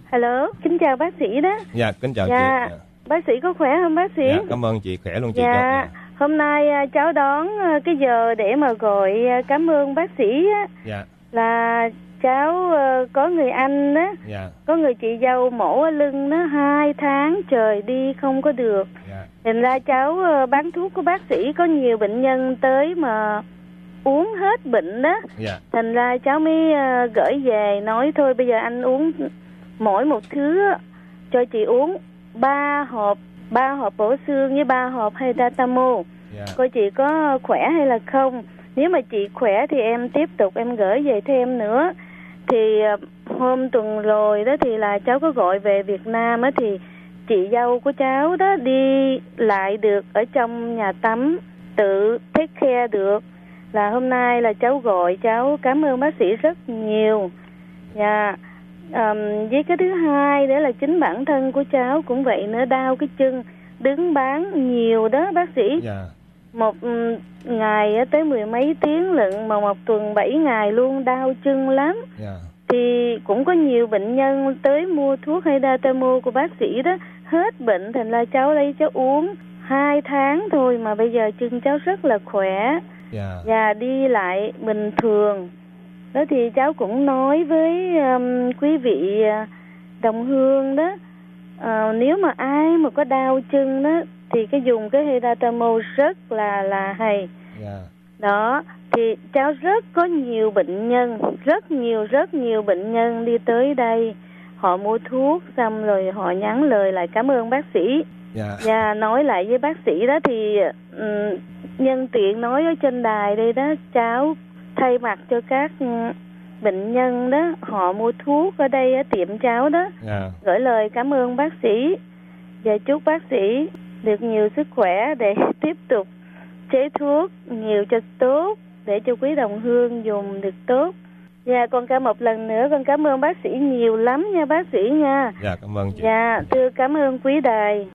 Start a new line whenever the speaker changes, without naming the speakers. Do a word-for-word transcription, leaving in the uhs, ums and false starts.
Hello, kính chào bác sĩ đó.
Dạ, kính chào
dạ.
chị. Dạ.
Bác sĩ có khỏe không bác sĩ?
Dạ, cảm ơn chị, khỏe luôn chị.
Dạ,
dạ.
hôm nay à, cháu đón à, cái giờ để mà gọi à, cảm ơn bác sĩ á.
Dạ.
Là cháu à, có người anh á,
Dạ.
có người chị dâu mổ ở lưng nó hai tháng trời đi không có được.
Dạ.
Thành ra cháu à, bán thuốc của bác sĩ, có nhiều bệnh nhân tới mà uống hết bệnh đó.
Dạ.
Thành ra cháu mới à, gửi về nói thôi bây giờ anh uống mỗi một thứ cho chị uống ba hộp ba hộp bổ xương với ba hộp Paracetamol.
Yeah.
Coi chị có khỏe hay là không. Nếu mà chị khỏe thì em tiếp tục em gửi về thêm nữa. Thì hôm tuần rồi đó thì là cháu có gọi về Việt Nam á, thì chị dâu của cháu đó đi lại được ở trong nhà tắm, tự take care được. Là hôm nay là cháu gọi cháu cảm ơn bác sĩ rất nhiều. Dạ. Yeah. Um, với cái thứ hai nữa là chính bản thân của cháu cũng vậy nữa, đau cái chân, đứng bán nhiều đó bác sĩ.
Yeah.
Một um, ngày tới mười mấy tiếng lận, mà một tuần bảy ngày luôn, đau chân lắm.
Yeah.
Thì cũng có nhiều bệnh nhân tới mua thuốc Paracetamol của bác sĩ đó, hết bệnh, thành ra cháu lấy cháu uống hai tháng thôi mà bây giờ chân cháu rất là khỏe.
Yeah.
Và đi lại bình thường. Đó thì cháu cũng nói với um, quý vị uh, đồng hương đó, uh, nếu mà ai mà có đau chân đó thì cái dùng cái Paracetamol rất là là hay.
Yeah.
Đó thì cháu rất có nhiều bệnh nhân, rất nhiều rất nhiều bệnh nhân đi tới đây, họ mua thuốc xong rồi họ nhắn lời lại cảm ơn bác sĩ.
Yeah.
Và nói lại với bác sĩ đó thì um, nhân tiện nói ở trên đài đây đó, cháu thay mặt cho các bệnh nhân đó, họ mua thuốc ở đây ở tiệm cháu đó,
yeah.
gửi lời cảm ơn bác sĩ và chúc bác sĩ được nhiều sức khỏe để tiếp tục chế thuốc nhiều cho tốt, để cho quý đồng hương dùng được tốt. Dạ, con cảm một lần nữa con cảm ơn bác sĩ nhiều lắm nha bác sĩ nha.
Dạ, cảm ơn chị.
Dạ, thưa cảm ơn quý đài.